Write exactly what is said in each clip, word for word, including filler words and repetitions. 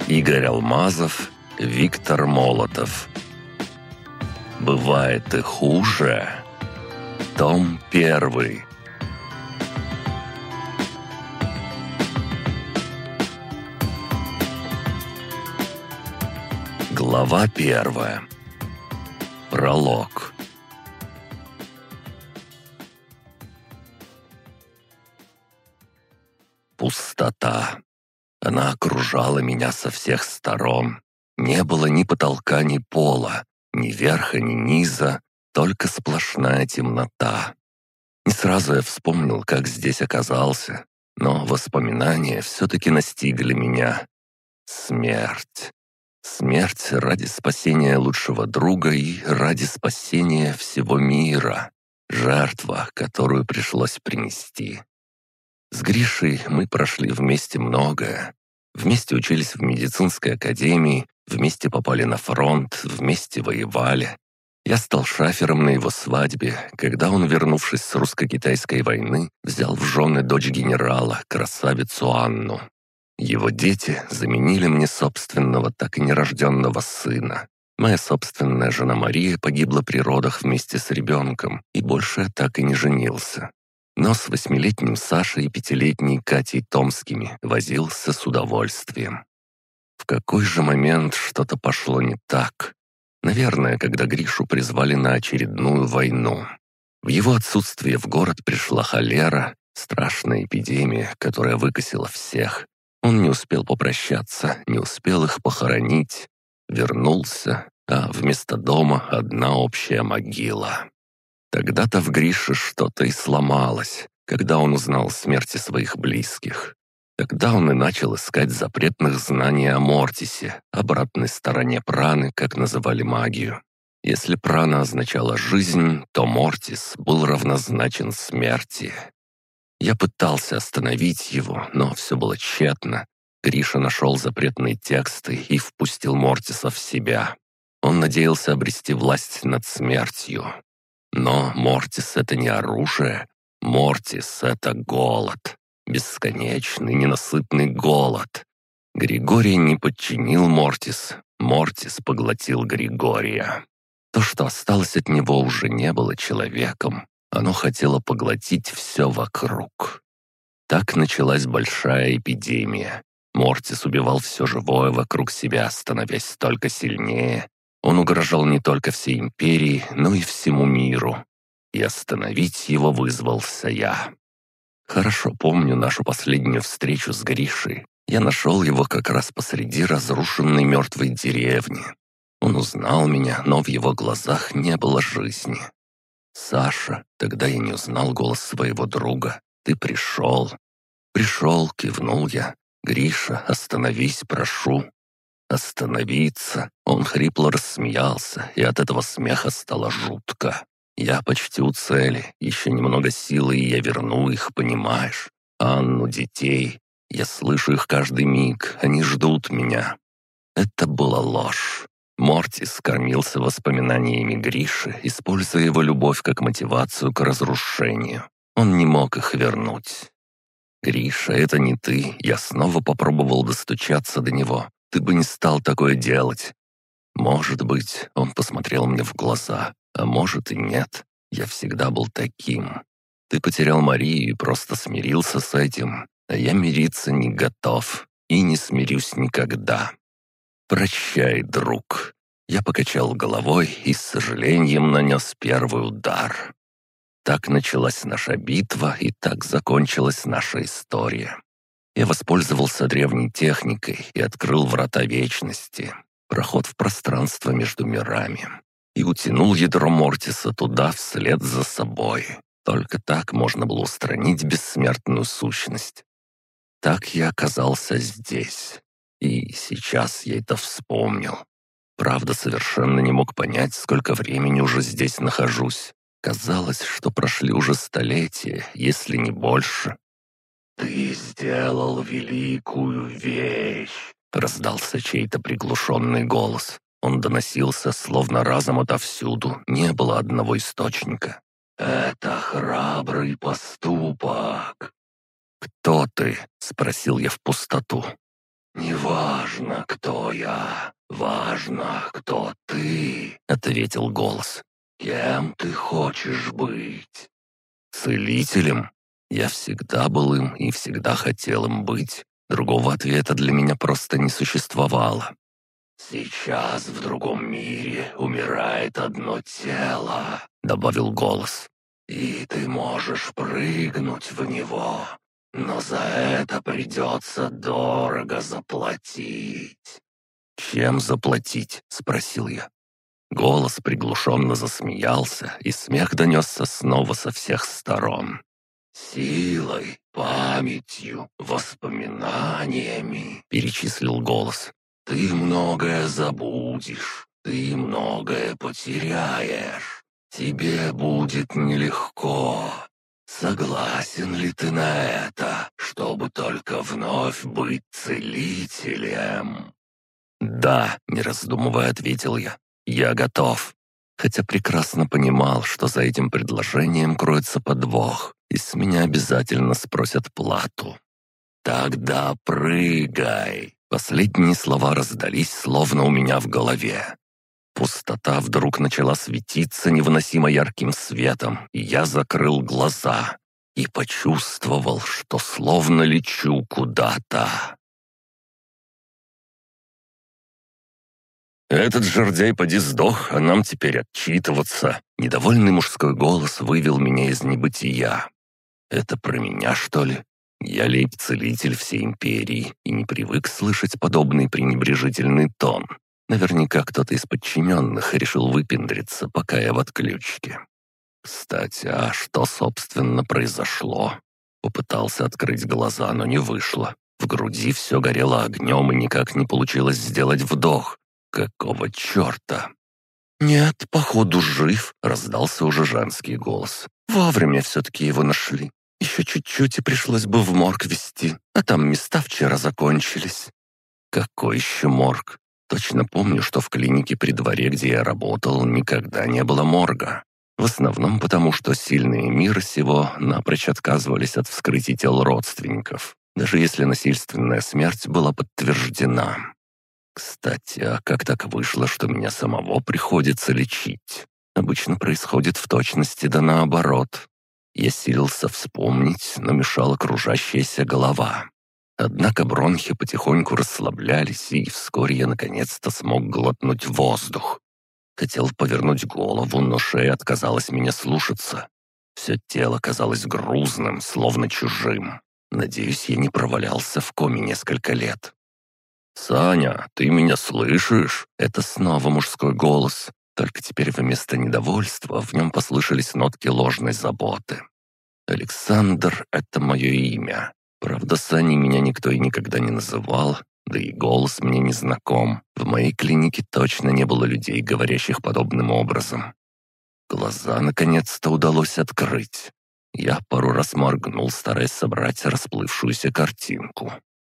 Игорь Алмазов, Виктор Молотов. Бывает и хуже. Том первый. Глава первая. Пролог. Пустота. Она окружала меня со всех сторон. Не было ни потолка, ни пола, ни верха, ни низа, только сплошная темнота. Не сразу я вспомнил, как здесь оказался, но воспоминания все-таки настигли меня. Смерть. Смерть ради спасения лучшего друга и ради спасения всего мира. Жертва, которую пришлось принести. С Гришей мы прошли вместе многое. Вместе учились в медицинской академии, вместе попали на фронт, вместе воевали. Я стал шафером на его свадьбе, когда он, вернувшись с русско-китайской войны, взял в жены дочь генерала, красавицу Анну. Его дети заменили мне собственного, так и нерожденного сына. Моя собственная жена Мария погибла при родах вместе с ребенком, и больше я так и не женился. Но с восьмилетним Сашей и пятилетней Катей Томскими возился с удовольствием. В какой же момент что-то пошло не так? Наверное, когда Гришу призвали на очередную войну. В его отсутствие в город пришла холера, страшная эпидемия, которая выкосила всех. Он не успел попрощаться, не успел их похоронить. Вернулся, а вместо дома одна общая могила. Тогда-то в Грише что-то и сломалось, когда он узнал о смерти своих близких. Тогда он и начал искать запретных знаний о Мортисе, обратной стороне праны, как называли магию. Если прана означала жизнь, то Мортис был равнозначен смерти. Я пытался остановить его, но все было тщетно. Гриша нашел запретные тексты и впустил Мортиса в себя. Он надеялся обрести власть над смертью. Но Мортис — это не оружие. Мортис — это голод. Бесконечный, ненасытный голод. Григорий не подчинил Мортис. Мортис поглотил Григория. То, что осталось от него, уже не было человеком. Оно хотело поглотить все вокруг. Так началась большая эпидемия. Мортис убивал все живое вокруг себя, становясь только сильнее. Он угрожал не только всей империи, но и всему миру. И остановить его вызвался я. Хорошо помню нашу последнюю встречу с Гришей. Я нашел его как раз посреди разрушенной мертвой деревни. Он узнал меня, но в его глазах не было жизни. «Саша, тогда я не узнал голос своего друга. Ты пришел». «Пришел», — кивнул я. «Гриша, остановись, прошу». «Остановиться?» Он хрипло рассмеялся, и от этого смеха стало жутко. «Я почти у цели, еще немного силы, и я верну их, понимаешь? Анну, детей. Я слышу их каждый миг, они ждут меня». Это была ложь. Мортис кормился воспоминаниями Гриши, используя его любовь как мотивацию к разрушению. Он не мог их вернуть. «Гриша, это не ты. Я снова попробовал достучаться до него. Ты бы не стал такое делать». «Может быть», — он посмотрел мне в глаза, «а может и нет. Я всегда был таким. Ты потерял Марию и просто смирился с этим, а я мириться не готов и не смирюсь никогда. Прощай, друг». Я покачал головой и с сожалением нанес первый удар. Так началась наша битва, и так закончилась наша история. Я воспользовался древней техникой и открыл врата вечности, проход в пространство между мирами, и утянул ядро Мортиса туда вслед за собой. Только так можно было устранить бессмертную сущность. Так я оказался здесь. И сейчас я это вспомнил. Правда, совершенно не мог понять, сколько времени уже здесь нахожусь. Казалось, что прошли уже столетия, если не больше. «Ты сделал великую вещь!» — раздался чей-то приглушенный голос. Он доносился, словно разом отовсюду, не было одного источника. «Это храбрый поступок!» «Кто ты?» — спросил я в пустоту. «Неважно, кто я, важно, кто ты», — ответил голос. «Кем ты хочешь быть?» «Целителем. Я всегда был им и всегда хотел им быть. Другого ответа для меня просто не существовало». «Сейчас в другом мире умирает одно тело», — добавил голос. «И ты можешь прыгнуть в него, но за это придется дорого заплатить». «Чем заплатить?» — спросил я. Голос приглушенно засмеялся, и смех донесся снова со всех сторон. «Силой, памятью, воспоминаниями», — перечислил голос. «Ты многое забудешь, ты многое потеряешь. Тебе будет нелегко. Согласен ли ты на это, чтобы только вновь быть целителем?» «Да», — не раздумывая ответил я. «Я готов». Хотя прекрасно понимал, что за этим предложением кроется подвох, и с меня обязательно спросят плату. «Тогда прыгай!» Последние слова раздались, словно у меня в голове. Пустота вдруг начала светиться невыносимо ярким светом, и я закрыл глаза и почувствовал, что словно лечу куда-то. «Этот жердяй поди сдох, а нам теперь отчитываться!» Недовольный мужской голос вывел меня из небытия. «Это про меня, что ли? Я лейб-целитель всей империи и не привык слышать подобный пренебрежительный тон. Наверняка кто-то из подчиненных решил выпендриться, пока я в отключке. Кстати, а что, собственно, произошло?» Попытался открыть глаза, но не вышло. В груди все горело огнем, и никак не получилось сделать вдох. «Какого черта?» «Нет, походу, жив», — раздался уже женский голос. «Вовремя все-таки его нашли. Еще чуть-чуть и пришлось бы в морг везти, а там места вчера закончились». «Какой еще морг? Точно помню, что в клинике при дворе, где я работал, никогда не было морга. В основном потому, что сильные мира сего напрочь отказывались от вскрытия тел родственников, даже если насильственная смерть была подтверждена. Кстати, а как так вышло, что меня самого приходится лечить? Обычно происходит в точности да наоборот. Я силился вспомнить, но мешала кружащаяся голова. Однако бронхи потихоньку расслаблялись, и вскоре я наконец-то смог глотнуть воздух. Хотел повернуть голову, но шея отказалась меня слушаться. Все тело казалось грузным, словно чужим. Надеюсь, я не провалялся в коме несколько лет. «Саня, ты меня слышишь?» Это снова мужской голос. Только теперь вместо недовольства в нем послышались нотки ложной заботы. «Александр — это мое имя. Правда, Саней меня никто и никогда не называл, да и голос мне не знаком. В моей клинике точно не было людей, говорящих подобным образом». Глаза наконец-то удалось открыть. Я пару раз моргнул, стараясь собрать расплывшуюся картинку.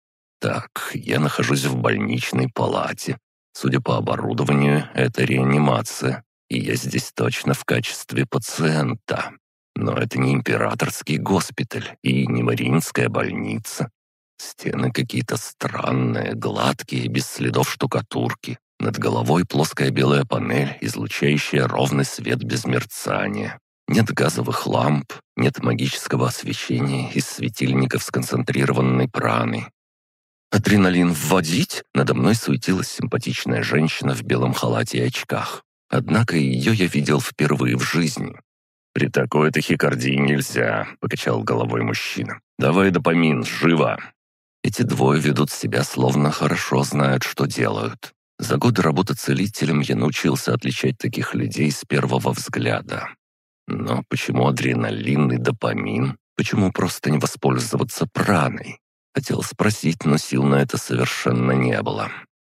Так, я нахожусь в больничной палате. Судя по оборудованию, это реанимация, и я здесь точно в качестве пациента. Но это не императорский госпиталь и не Мариинская больница. Стены какие-то странные, гладкие, без следов штукатурки. Над головой плоская белая панель, излучающая ровный свет без мерцания. Нет газовых ламп, нет магического освещения из светильников с концентрированной праной. «Адреналин вводить?» Надо мной суетилась симпатичная женщина в белом халате и очках. Однако ее я видел впервые в жизни. «При такой тахикардии нельзя», — покачал головой мужчина. «Давай допамин, живо!» Эти двое ведут себя, словно хорошо знают, что делают. За годы работы целителем я научился отличать таких людей с первого взгляда. Но почему адреналин и допамин? Почему просто не воспользоваться праной? Хотел спросить, но сил на это совершенно не было.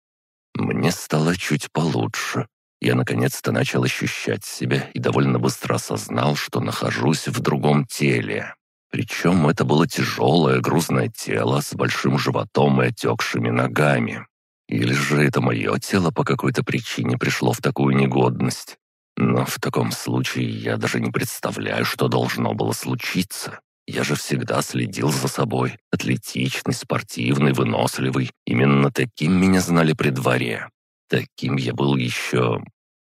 Мне стало чуть получше. Я наконец-то начал ощущать себя и довольно быстро осознал, что нахожусь в другом теле. Причем это было тяжелое, грузное тело с большим животом и отекшими ногами. Или же это мое тело по какой-то причине пришло в такую негодность. Но в таком случае я даже не представляю, что должно было случиться. Я же всегда следил за собой. Атлетичный, спортивный, выносливый. Именно таким меня знали при дворе. Таким я был еще...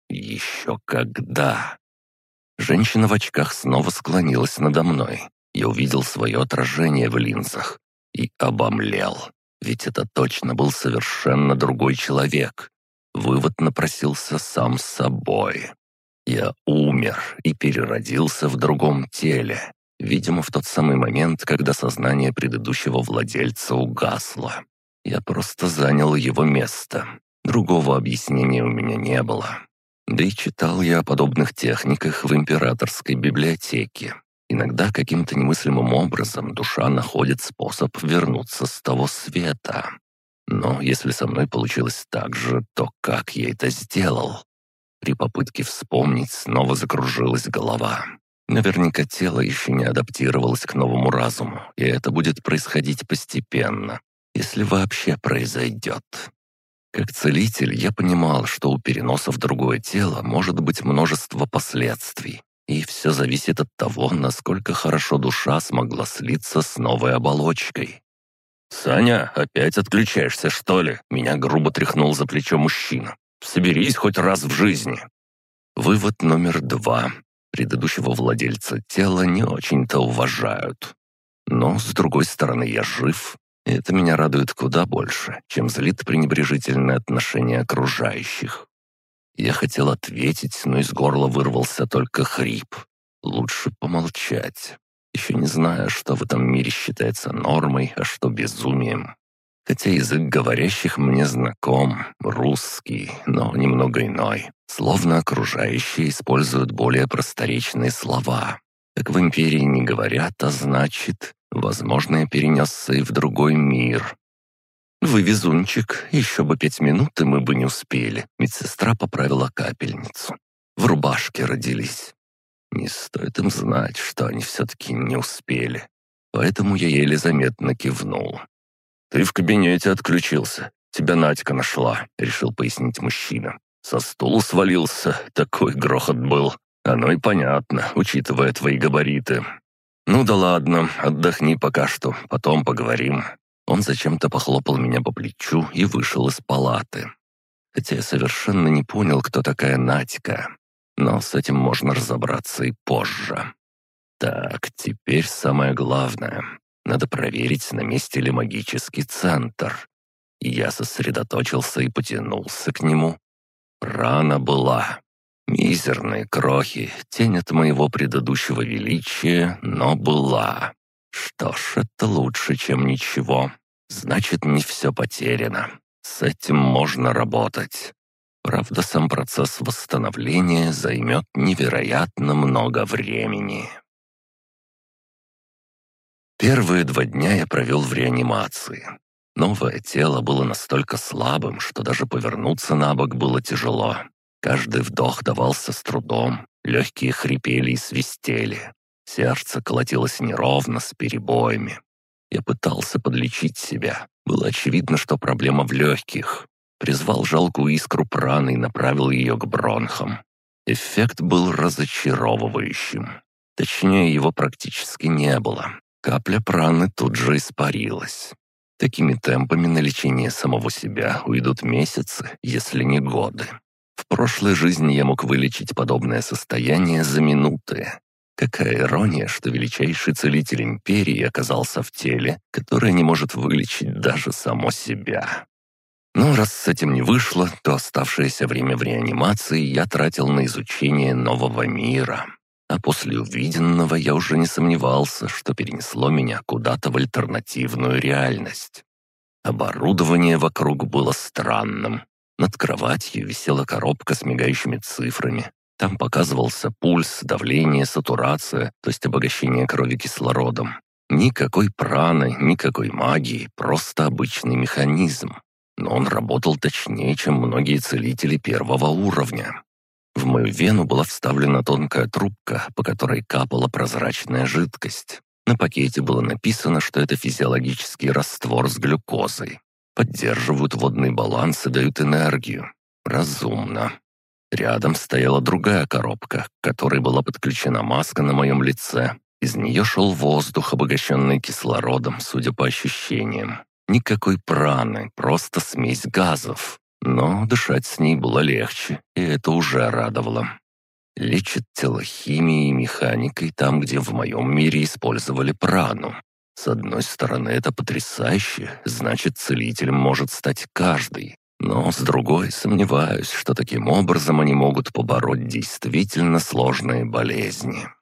еще когда. Женщина в очках снова склонилась надо мной. Я увидел свое отражение в линзах и обомлел. Ведь это точно был совершенно другой человек. Вывод напросился сам собой. Я умер и переродился в другом теле. Видимо, в тот самый момент, когда сознание предыдущего владельца угасло. Я просто занял его место. Другого объяснения у меня не было. Да и читал я о подобных техниках в императорской библиотеке. Иногда каким-то немыслимым образом душа находит способ вернуться с того света. Но если со мной получилось так же, то как я это сделал? При попытке вспомнить снова закружилась голова. Наверняка тело еще не адаптировалось к новому разуму, и это будет происходить постепенно, если вообще произойдет. Как целитель я понимал, что у переноса в другое тело может быть множество последствий, и все зависит от того, насколько хорошо душа смогла слиться с новой оболочкой. «Саня, опять отключаешься, что ли?» Меня грубо тряхнул за плечо мужчина. «Соберись хоть раз в жизни». Вывод номер два. Предыдущего владельца тела не очень-то уважают. Но, с другой стороны, я жив. И это меня радует куда больше, чем злит пренебрежительное отношение окружающих. Я хотел ответить, но из горла вырвался только хрип. Лучше помолчать. Еще не знаю, что в этом мире считается нормой, а что безумием. Хотя язык говорящих мне знаком, русский, но немного иной. Словно окружающие используют более просторечные слова. Как в империи не говорят, а значит, возможно, я перенесся и в другой мир. «Вы везунчик, еще бы пять минут, и мы бы не успели». Медсестра поправила капельницу. «В рубашке родились». Не стоит им знать, что они все-таки не успели. Поэтому я еле заметно кивнул. «Ты в кабинете отключился. Тебя Надька нашла», — решил пояснить мужчина. «Со стула свалился, такой грохот был. Оно и понятно, учитывая твои габариты. Ну да ладно, отдохни пока что, потом поговорим». Он зачем-то похлопал меня по плечу и вышел из палаты. Хотя я совершенно не понял, кто такая Надька. Но с этим можно разобраться и позже. Так, теперь самое главное. Надо проверить, на месте ли магический центр. И я сосредоточился и потянулся к нему. Рана была. Мизерные крохи, тень от моего предыдущего величия, но была. Что ж, это лучше, чем ничего. Значит, не все потеряно. С этим можно работать. Правда, сам процесс восстановления займет невероятно много времени. Первые два дня я провел в реанимации. Новое тело было настолько слабым, что даже повернуться на бок было тяжело. Каждый вдох давался с трудом, легкие хрипели и свистели. Сердце колотилось неровно, с перебоями. Я пытался подлечить себя. Было очевидно, что проблема в легких. Призвал жалкую искру праны и направил ее к бронхам. Эффект был разочаровывающим. Точнее, его практически не было. Капля праны тут же испарилась. Такими темпами на лечение самого себя уйдут месяцы, если не годы. В прошлой жизни я мог вылечить подобное состояние за минуты. Какая ирония, что величайший целитель империи оказался в теле, которое не может вылечить даже само себя. Но раз с этим не вышло, то оставшееся время в реанимации я тратил на изучение нового мира. А после увиденного я уже не сомневался, что перенесло меня куда-то в альтернативную реальность. Оборудование вокруг было странным. Над кроватью висела коробка с мигающими цифрами. Там показывался пульс, давление, сатурация, то есть обогащение крови кислородом. Никакой праны, никакой магии, просто обычный механизм. Но он работал точнее, чем многие целители первого уровня. В мою вену была вставлена тонкая трубка, по которой капала прозрачная жидкость. На пакете было написано, что это физиологический раствор с глюкозой. Поддерживают водный баланс и дают энергию. Разумно. Рядом стояла другая коробка, к которой была подключена маска на моем лице. Из нее шел воздух, обогащенный кислородом, судя по ощущениям. Никакой праны, просто смесь газов. Но дышать с ней было легче, и это уже радовало. Лечит тело химией и механикой там, где в моем мире использовали прану. С одной стороны, это потрясающе, значит, целителем может стать каждый. Но с другой, сомневаюсь, что таким образом они могут побороть действительно сложные болезни.